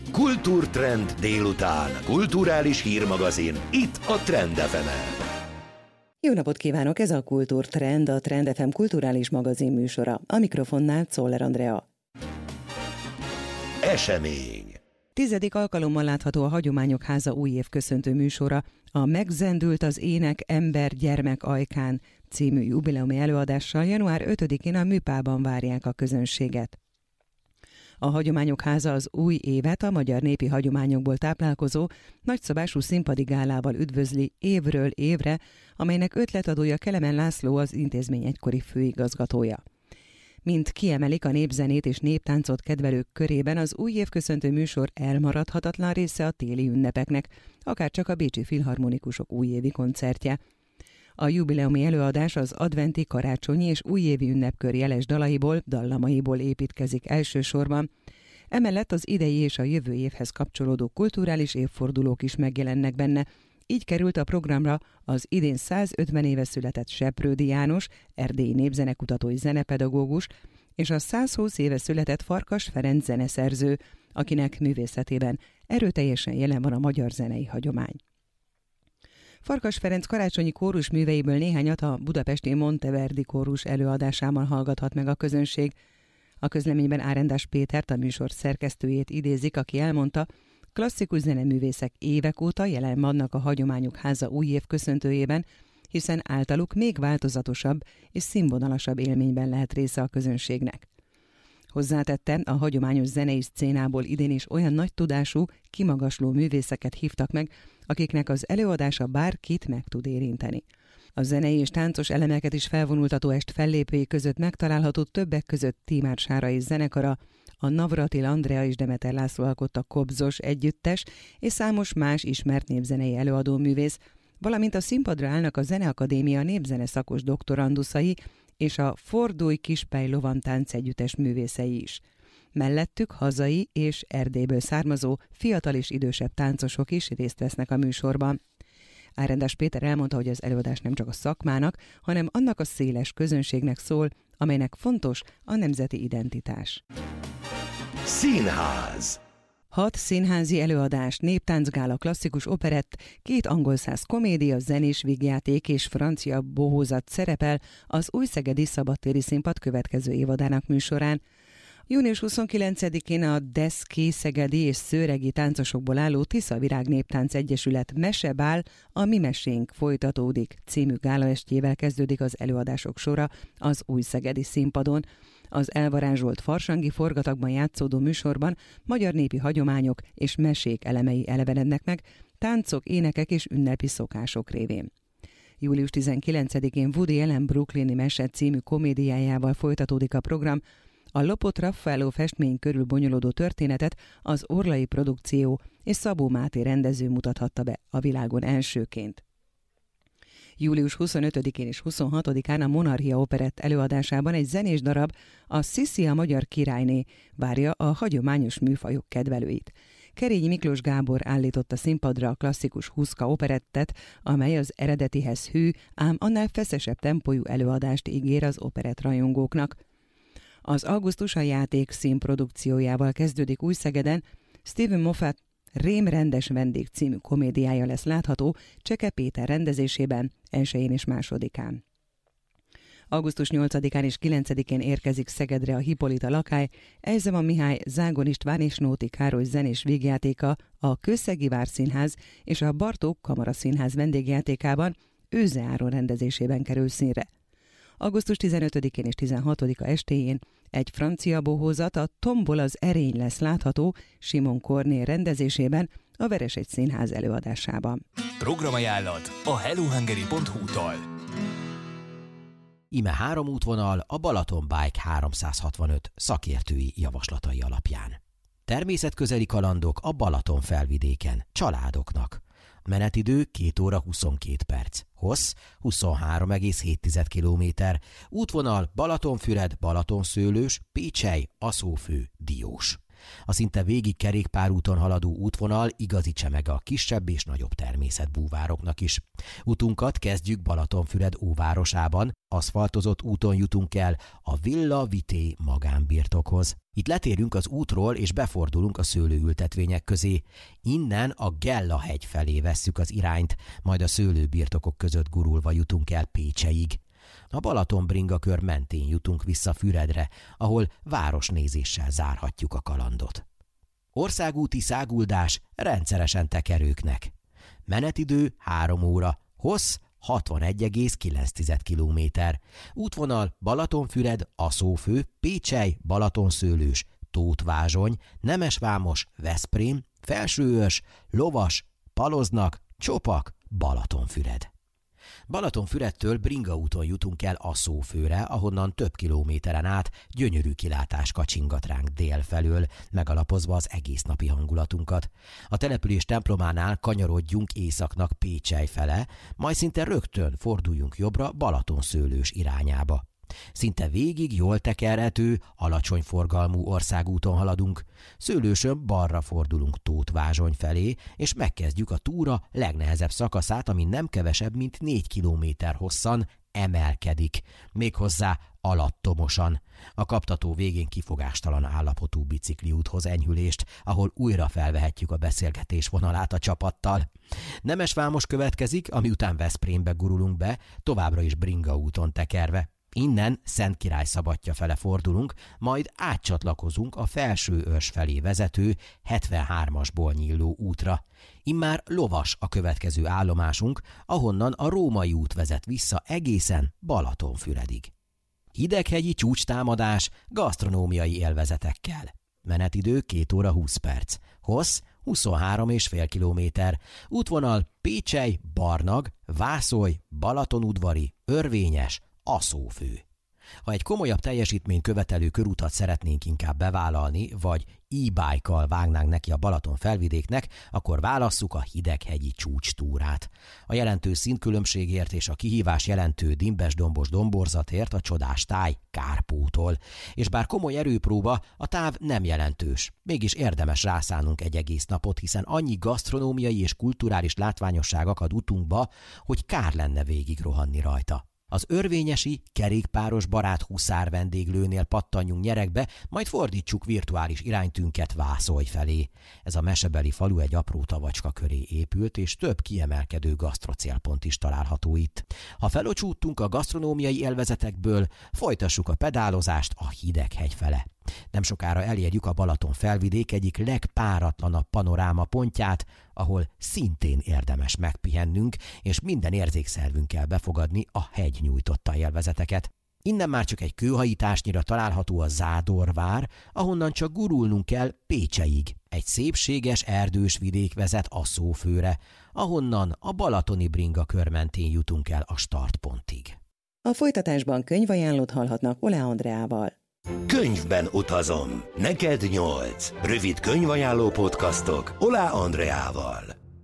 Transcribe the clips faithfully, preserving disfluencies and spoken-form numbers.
Kultúrtrend délután. Kulturális hírmagazin. Itt a Trend ef emen. Jó napot kívánok! Ez a Kultúrtrend, a Trend ef em kulturális magazin műsora. A mikrofonnál Czoller Andrea. Esemény. Tizedik alkalommal látható a Hagyományok Háza újév köszöntő műsora, a Megzendült az ének ember gyermek ajkán című jubileumi előadással január ötödikén a Műpában várják a közönséget. A Hagyományok Háza az új évet a magyar népi hagyományokból táplálkozó nagyszabású színpadi gálával üdvözli évről évre, amelynek ötletadója Kelemen László, az intézmény egykori főigazgatója. Mint kiemelik a népzenét és néptáncot kedvelők körében, az új évköszöntő műsor elmaradhatatlan része a téli ünnepeknek, akárcsak a Bécsi Filharmonikusok újévi koncertje. A jubileumi előadás az adventi, karácsonyi és újévi ünnepkör jeles dalaiból, dallamaiból építkezik elsősorban. Emellett az idei és a jövő évhez kapcsolódó kulturális évfordulók is megjelennek benne. Így került a programra az idén százötven éve született Seprődi János, erdélyi népzenekutató és zenepedagógus, és a százhúsz éve született Farkas Ferenc zeneszerző, akinek művészetében erőteljesen jelen van a magyar zenei hagyomány. Farkas Ferenc karácsonyi kórus műveiből néhányat a budapesti Monteverdi kórus előadásában hallgathat meg a közönség. A közleményben Árendás Pétert, a műsor szerkesztőjét idézik, aki elmondta, klasszikus zeneművészek évek óta jelen vannak a Hagyományok Háza újév köszöntőjében, hiszen általuk még változatosabb és színvonalasabb élményben lehet része a közönségnek. Hozzátette, a hagyományos zenei szcénából idén is olyan nagy tudású, kimagasló művészeket hívtak meg, akiknek az előadása bárkit meg tud érinteni. A zenei és táncos elemeket is felvonultató est fellépői között megtalálható többek között Tímár Sárai zenekara, a Navratil Andrea és Demeter László alkotta Kobzos együttes és számos más ismert népzenei előadó művész, valamint a színpadra állnak a Zeneakadémia népzene szakos doktoranduszai és a Fordulj Kispely Lovantánc együttes művészei is. Mellettük hazai és Erdélyből származó fiatal és idősebb táncosok is részt vesznek a műsorban. Árendás Péter elmondta, hogy az előadás nem csak a szakmának, hanem annak a széles közönségnek szól, amelynek fontos a nemzeti identitás. Színház. Hat színházi előadás, néptáncgála, klasszikus operett, két angolszász komédia, zenés vígjáték és francia bohózat szerepel az újszegedi szabadtéri színpad következő évadának műsorán. június huszonkilencedikén a Deszki, szegedi és szőregi táncosokból álló Tiszavirág Néptánc Egyesület Mesebál, a Mi Mesénk folytatódik című gálaestjével kezdődik az előadások sora az újszegedi színpadon. Az elvarázsolt farsangi forgatagban játszódó műsorban magyar népi hagyományok és mesék elemei elevenednek meg, táncok, énekek és ünnepi szokások révén. július tizenkilencedikén Woody Allen brooklyni mese című komédiájával folytatódik a program. A lopott Raffaello festmény körül bonyolódó történetet az Orlai Produkció és Szabó Máté rendező mutathatta be a világon elsőként. július huszonötödikén és huszonhatodikán a Monarchia operett előadásában egy zenés darab, a Sziszi a magyar királyné várja a hagyományos műfajok kedvelőit. Kerényi Miklós Gábor állította színpadra a klasszikus Huszka operettet, amely az eredetihez hű, ám annál feszesebb tempójú előadást ígér az operett rajongóknak. Az augusztus a játék színprodukciójával kezdődik Újszegeden, Stephen Moffat Rém rendes vendég című komédiája lesz látható Cseke Péter rendezésében elsején és másodikán. augusztus nyolcadikán és kilencedikén érkezik Szegedre a Hippolyta Lakály, Ejzema Mihály, Zágon István és Nóti Károly zenés vígjátéka a Kőszegi Várszínház és a Bartók Kamaraszínház vendégjátékában Őze Áron rendezésében kerül színre. augusztus tizenötödikén és tizenhatodika estéjén egy francia bohózat, a Tombol az erény lesz látható Simon Kornél rendezésében a Veresegy Színház előadásában. Programajánlat a hellohungary pont hu-tól. Ime három útvonal a Balaton Bike háromszázhatvanöt szakértői javaslatai alapján. Természetközeli kalandok a Balaton felvidéken, családoknak. Menetidő két óra huszonkét perc. Hossz huszonhárom egész hét kilométer. Útvonal Balatonfüred, Balatonszőlős, Pécsely, Aszófő, Diós. A szinte végig kerékpárúton haladó útvonal igazi csemege a kisebb és nagyobb természetbúvároknak is. Utunkat kezdjük Balatonfüred óvárosában, aszfaltozott úton jutunk el a Villa Vité magánbirtokhoz. Itt letérünk az útról és befordulunk a szőlőültetvények közé. Innen a Gella-hegy felé vesszük az irányt, majd a szőlőbirtokok között gurulva jutunk el Pécseig. A Balaton-bringakör mentén jutunk vissza Füredre, ahol városnézéssel zárhatjuk a kalandot. Országúti száguldás rendszeresen tekerőknek. Menetidő három óra, hossz hatvanegy egész kilenc kilométer. Útvonal Balatonfüred, Aszófő, Pécsely, Balatonszőlős, Tóth-Vázsony, Nemesvámos, Veszprém, Felsőörs, Lovas, Paloznak, Csopak, Balatonfüred. Balatonfüredtől bringaúton jutunk el Aszófőre, ahonnan több kilométeren át gyönyörű kilátás kacsingat ránk dél felől, megalapozva az egész napi hangulatunkat. A település templománál kanyarodjunk északnak Pécsely fele, majd szinte rögtön forduljunk jobbra Balatonszőlős irányába. Szinte végig jól tekerhető, alacsony forgalmú országúton haladunk. Szőlősön balra fordulunk Tóth-Vázsony felé, és megkezdjük a túra legnehezebb szakaszát, ami nem kevesebb, mint négy kilométer hosszan emelkedik, méghozzá alattomosan. A kaptató végén kifogástalan állapotú bicikliúthoz enyhülést, ahol újra felvehetjük a beszélgetés vonalát a csapattal. Nemesvámos következik, ami után Veszprémbe gurulunk be, továbbra is bringaúton tekerve. Innen Szentkirály-szabadtja fele fordulunk, majd átcsatlakozunk a Felsőörs felé vezető hetvenhármasból nyíló útra. Immár Lovas a következő állomásunk, ahonnan a Római út vezet vissza egészen Balatonfüredig. Hideghegyi csúcstámadás gasztronómiai élvezetekkel. Menetidő két óra húsz perc. Hossz huszonhárom és fél kilométer. Útvonal Pécsely, Barnag, Vászoly, Balatonudvari, Örvényes, Aszófő. Ha egy komolyabb teljesítmény követelő körutat szeretnénk inkább bevállalni, vagy e-bike-kal vágnánk neki a Balaton felvidéknek, akkor válasszuk a hideghegyi csúcstúrát. A jelentős szintkülönbségért és a kihívás jelentő dimbes-dombos domborzatért a csodás táj kárpótol. És bár komoly erőpróba, a táv nem jelentős. Mégis érdemes rászánunk egy egész napot, hiszen annyi gasztronómiai és kulturális látványosság akad utunkba, hogy kár lenne végig rohanni rajta. Az örvényesi, kerékpáros barát huszár vendéglőnél pattanjunk nyeregbe, majd fordítsuk virtuális iránytünket Vászoly felé. Ez a mesebeli falu egy apró tavacska köré épült, és több kiemelkedő gasztrocélpont is található itt. Ha felocsúttunk a gasztronómiai élvezetekből, folytassuk a pedálozást a Hideghegy fele. Nem sokára elérjük a Balaton felvidék egyik legpáratlanabb panoráma pontját, ahol szintén érdemes megpihennünk, és minden érzékszervünkkel befogadni a hegy nyújtotta élvezeteket. Innen már csak egy kőhajításnyira található a Zádorvár, ahonnan csak gurulnunk kell Pécseig. Egy szépséges erdős vidék vezet Aszófőre, ahonnan a balatoni bringakör mentén jutunk el a startpontig. A folytatásban könyvajánlót hallhatnak Oláh Andreával. Könyvben utazom. Neked nyolc. Rövid könyvajánló podcastok Oláh Andreával.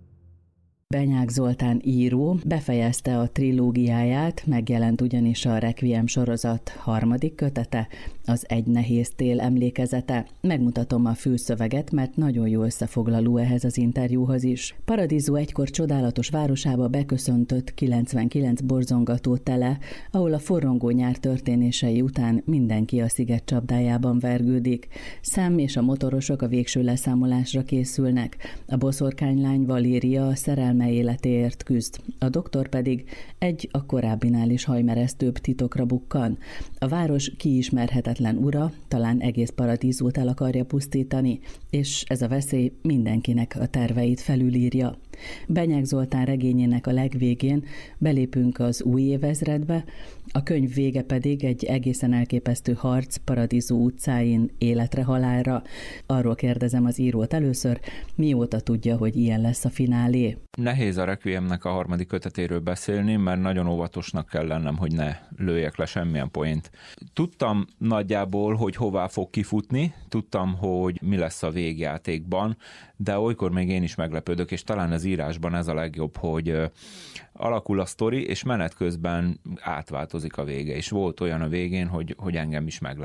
Benyák Zoltán író befejezte a trilógiáját, megjelent ugyanis a Requiem sorozat harmadik kötete, az Egy nehéz tél emlékezete. Megmutatom a fülszöveget, mert nagyon jó összefoglaló ehhez az interjúhoz is. Paradiso egykor csodálatos városába beköszöntött kilencvenkilenc borzongató tele, ahol a forrongó nyár történései után mindenki a sziget csapdájában vergődik. Sam és a motorosok a végső leszámolásra készülnek. A boszorkánylány Valéria a szerelme életéért küzd. A doktor pedig egy a korábbinál is hajmeresztőbb titokra bukkan. A város kiismerhetetlen ura talán egész Paradízót el akarja pusztítani, és ez a veszély mindenkinek a terveit felülírja. Benyák Zoltán regényének a legvégén belépünk az új évezredbe, a könyv vége pedig egy egészen elképesztő harc Paradiso utcáin életre-halálra. Arról kérdezem az írót először, mióta tudja, hogy ilyen lesz a finálé. Nehéz a Requiemnek a harmadik kötetéről beszélni, mert nagyon óvatosnak kell lennem, hogy ne lőjek le semmilyen poént. Tudtam nagyjából, hogy hová fog kifutni, tudtam, hogy mi lesz a végjátékban, de olykor még én is meglepődök, és talán az írásban ez a legjobb, hogy alakul a sztori, és menet közben átváltozik a vége, és volt olyan a végén, hogy, hogy engem is meglepett.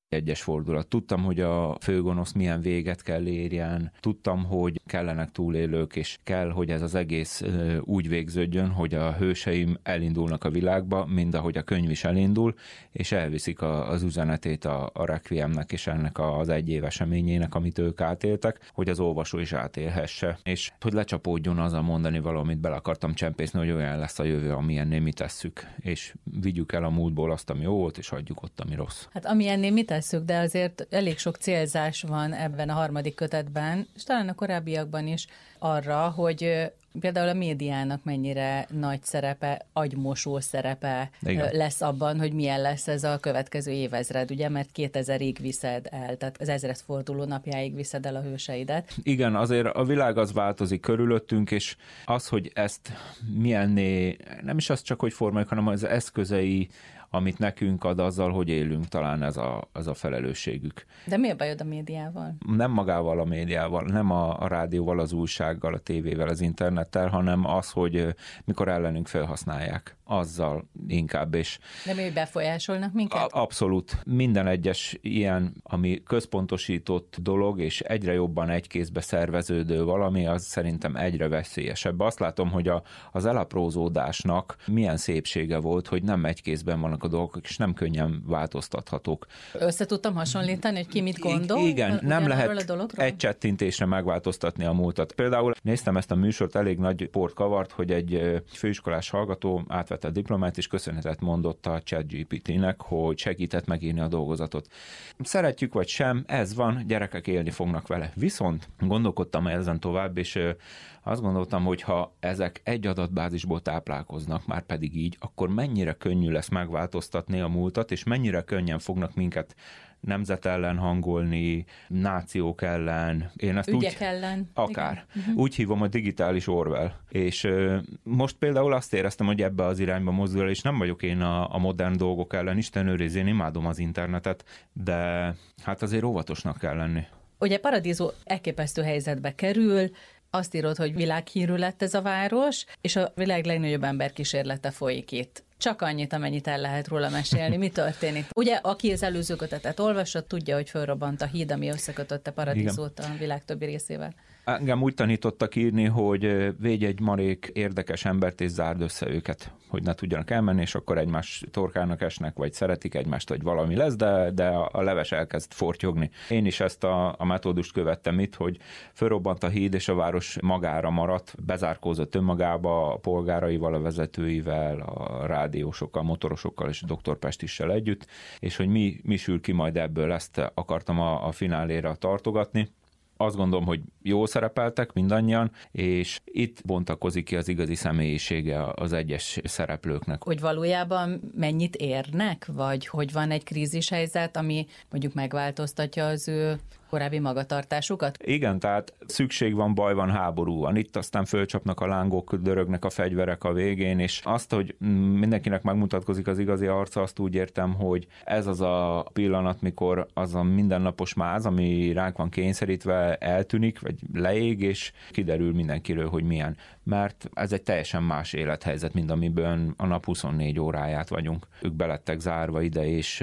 egyes fordulat. Tudtam, hogy a főgonosz milyen véget kell érjen, tudtam, hogy kellenek túlélők, és kell, hogy ez az egész úgy végződjön, hogy a hőseim elindulnak a világba, mind ahogy a könyv is elindul, és elviszik a, az üzenetét a, a Requiemnek és ennek az egyév eseményének, amit ők átéltek, hogy az olvasó is átélhesse, és hogy lecsapódjon az a mondani való, amit bele akartam csempészni, hogy olyan lesz a jövő, amilyenné mi tesszük, és vigyük el a múltból azt, ami jó volt, és hagyjuk ott, ami rossz. Hát amilyenné mi tesszük, de azért elég sok célzás van ebben a harmadik kötetben, és talán a korábbiakban is arra, hogy például a médiának mennyire nagy szerepe, agymosó szerepe Igen. lesz abban, hogy milyen lesz ez a következő évezred, ugye, mert kétezerig viszed el, tehát az ezredforduló napjáig viszed el a hőseidet. Igen, azért a világ az változik körülöttünk, és az, hogy ezt milyenné, nem is az csak, hogy formáljuk, hanem az eszközei, amit nekünk ad azzal, hogy élünk, talán ez a, ez a felelősségük. De mi a bajod a médiával? Nem magával a médiával, nem a, a rádióval, az újsággal, a tévével, az internettel, hanem az, hogy mikor ellenünk felhasználják. Azzal inkább, és... De mi, hogy befolyásolnak minket? A, abszolút. Minden egyes ilyen, ami központosított dolog, és egyre jobban egy kézbe szerveződő valami, az szerintem egyre veszélyesebb. Azt látom, hogy a, az elaprózódásnak milyen szépsége volt, hogy nem egy kézben vannak a dolgok, és nem könnyen változtathatók. Össze tudtam hasonlítani, hogy ki mit gondol? I- igen, nem lehet egy csettintésre megváltoztatni a múltat. Például néztem ezt a műsort, elég nagy port kavart, hogy egy főiskolás hallgató átvette a diplomát, és köszönetet mondott a ChatGPT-nek, hogy segített megírni a dolgozatot. Szeretjük vagy sem, ez van, gyerekek élni fognak vele. Viszont gondolkodtam ezen tovább, és azt gondoltam, hogy ha ezek egy adatbázisból táplálkoznak, már pedig így, akkor mennyire könnyű lesz megváltoztatni a múltat, és mennyire könnyen fognak minket nemzet ellen hangolni, nációk ellen. Én ezt Ügyek úgy, ellen. Akár. Igen. Úgy hívom, a digitális Orwell. És ö, most például azt éreztem, hogy ebbe az irányba mozdul el, és nem vagyok én a, a modern dolgok ellen. Isten őriz, én imádom az internetet, de hát azért óvatosnak kell lenni. Ugye Paradiso elképesztő helyzetbe kerül, azt írod, hogy világhírű lett ez a város, és a világ legnagyobb emberkísérlete folyik itt. Csak annyit, amennyit el lehet róla mesélni. Mi történik? Ugye, aki az előző kötetet olvasott, tudja, hogy fölrobbant a híd, ami összekötötte Paradisót a világ többi részével. Engem úgy tanítottak írni, hogy védj egy marék érdekes embert, és zárd össze őket, hogy ne tudjanak elmenni, és akkor egymás torkának esnek, vagy szeretik egymást, vagy valami lesz, de, de a leves elkezd fortyogni. Én is ezt a, a metódust követtem itt, hogy fölrobbant a híd, és a város magára maradt, bezárkózott önmagába a polgáraival, a vezetőivel, a rádiósokkal, motorosokkal és doktor Pestissel együtt, és hogy mi, mi sül ki majd ebből, ezt akartam a, a fináléra tartogatni. Azt gondolom, hogy jól szerepeltek mindannyian, és itt bontakozik ki az igazi személyisége az egyes szereplőknek. Hogy valójában mennyit érnek, vagy hogy van egy krízishelyzet, ami mondjuk megváltoztatja az ő korábbi magatartásukat? Igen, tehát szükség van, baj van, háború van. Itt aztán fölcsapnak a lángok, dörögnek a fegyverek a végén, és azt, hogy mindenkinek megmutatkozik az igazi arca, azt úgy értem, hogy ez az a pillanat, mikor az a mindennapos máz, ami ránk van kényszerítve, eltűnik, vagy leég, és kiderül mindenkiről, hogy milyen. Mert ez egy teljesen más élethelyzet, mint amiből a nap huszonnégy óráját vagyunk. Ők belettek zárva ide, és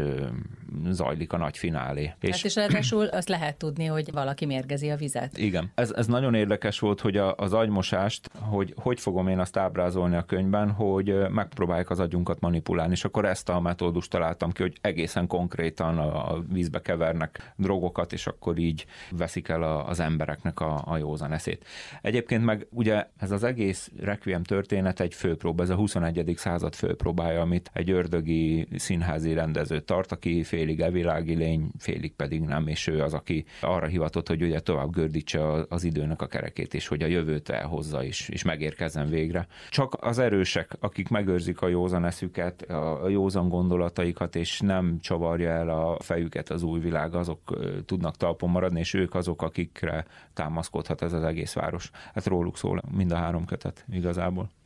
zajlik a nagy finálé. Hát és, és ráadásul azt lehet tudni, hogy valaki mérgezi a vizet. Igen. Ez, ez nagyon érdekes volt, hogy a, az agymosást, hogy hogy fogom én azt ábrázolni a könyvben, hogy megpróbálják az agyunkat manipulálni, és akkor ezt a metódust találtam ki, hogy egészen konkrétan a, a vízbe kevernek drogokat, és akkor így veszik el a, az embereknek a, a józan eszét. Egyébként meg ugye ez az egész Requiem történet egy főpróba, ez a huszonegyedik század főpróbája, amit egy ördögi színházi rendező tart, aki félig evilági lény, félig pedig nem, és ő az, aki arra hivatott, hogy ugye tovább gördítse az időnek a kerekét, és hogy a jövőt elhozza, és, és megérkezzen végre. Csak az erősek, akik megőrzik a józan eszüket, a józan gondolataikat, és nem csavarja el a fejüket az új világ, azok tudnak talpon maradni, és ők azok, akikre támaszkodhat ez az egész város. Hát róluk szól mind a három kötet igazából.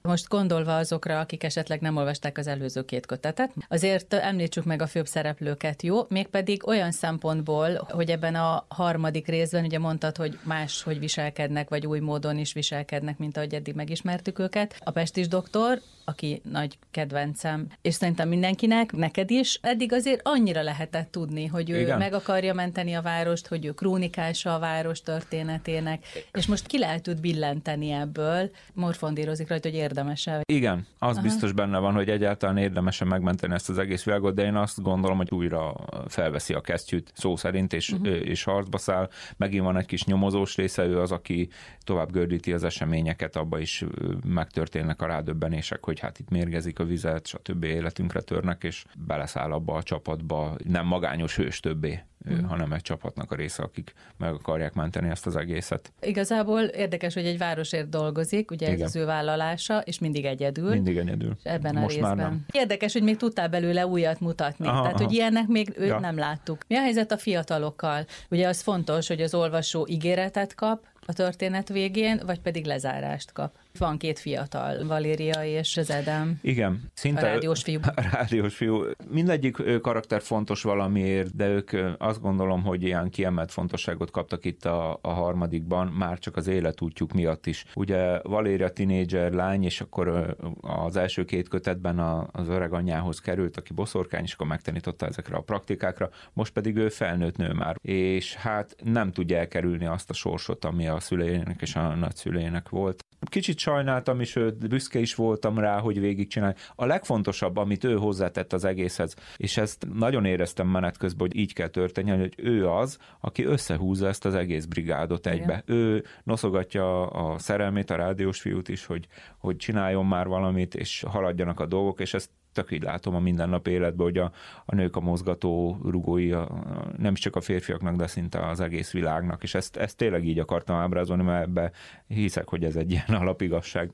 Most gondolva azokra, akik esetleg nem olvasták az előző két kötetet, azért említsük meg a főbb szereplőket, jó? Mégpedig olyan szempontból, hogy ebben a harmadik részben ugye mondtad, hogy más, hogy viselkednek, vagy új módon is viselkednek, mint ahogy eddig megismertük őket. A pestis doktor, aki nagy kedvencem, és szerintem mindenkinek, neked is, eddig azért annyira lehetett tudni, hogy ő Igen. meg akarja menteni a várost, hogy ő krónikása a város történetének, és most ki lehet tud billenteni ebből, morfondírozik rajta, hogy érdemes-e. Igen, az Aha. biztos benne van, hogy egyáltalán érdemes megmenteni ezt az egész világot, de én azt gondolom, hogy újra felveszi a kesztyűt szó szerint, és, uh-huh. és harcba száll. Megint van egy kis nyomozós része, ő az, aki tovább gördíti az eseményeket, abba is megtörténnek a rádöbbenések, hogy hát itt mérgezik a vizet, stb. Életünkre törnek, és beleszáll abba a csapatba, nem magányos hős többé, mm. hanem egy csapatnak a része, akik meg akarják menteni ezt az egészet. Igazából érdekes, hogy egy városért dolgozik, ugye Igen. ez az ő vállalása, és mindig egyedül. Mindig egyedül. Ebben a Most részben. Már nem. Érdekes, hogy még tudtál belőle újat mutatni. Aha, Tehát, aha. hogy ilyennek még őt ja. nem láttuk. Mi a helyzet a fiatalokkal? Ugye az fontos, hogy az olvasó ígéretet kap a történet végén, vagy pedig lezárást kap. Van két fiatal, Valéria és az Edem. Igen. Szinte a rádiós fiú. A rádiós fiú. Mindegyik karakter fontos valamiért, de ők azt gondolom, hogy ilyen kiemelt fontosságot kaptak itt a, a harmadikban, már csak az életútjuk miatt is. Ugye Valéria tinédzser lány, és akkor az első két kötetben az öreg anyjához került, aki boszorkány, és akkor megtanította ezekre a praktikákra, most pedig ő felnőtt nő már, és hát nem tudja elkerülni azt a sorsot, ami a szüleinek és a nagyszüleinek volt. Kicsit sajnáltam is őt, büszke is voltam rá, hogy végigcsinálj. A legfontosabb, amit ő hozzátett az egészhez, és ezt nagyon éreztem menet közben, hogy így kell történni, hogy ő az, aki összehúzza ezt az egész brigádot egybe. Igen. Ő noszogatja a szerelmét, a rádiós fiút is, hogy, hogy csináljon már valamit, és haladjanak a dolgok, és ezt tök így látom a mindennapi életben, hogy a, a nők a mozgató rugói, a, nem is csak a férfiaknak, de szinte az egész világnak, és ezt, ezt tényleg így akartam ábrázolni, mert ebbe hiszek, hogy ez egy ilyen alapigazság.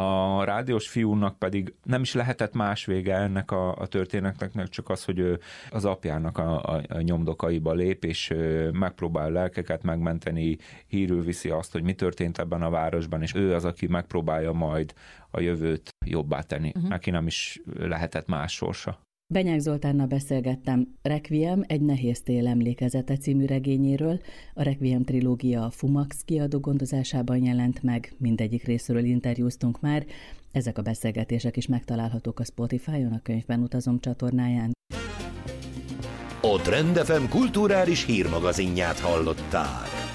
A rádiós fiúnak pedig nem is lehetett más vége ennek a, a történetnek, csak az, hogy ő az apjának a, a, a nyomdokaiba lép, és megpróbál lelkeket megmenteni, hírül viszi azt, hogy mi történt ebben a városban, és ő az, aki megpróbálja majd a jövőt jobbá tenni. Uh-huh. Neki nem is lehetett más sorsa. Benyák Zoltánnal beszélgettem Requiem, egy nehéz tél emlékezete című regényéről. A Requiem trilógia a Fumax kiadó gondozásában jelent meg, mindegyik részről interjúztunk már. Ezek a beszélgetések is megtalálhatók a Spotify-on, a Könyvben utazom csatornáján. A Trend ef em kulturális hírmagazinját hallották.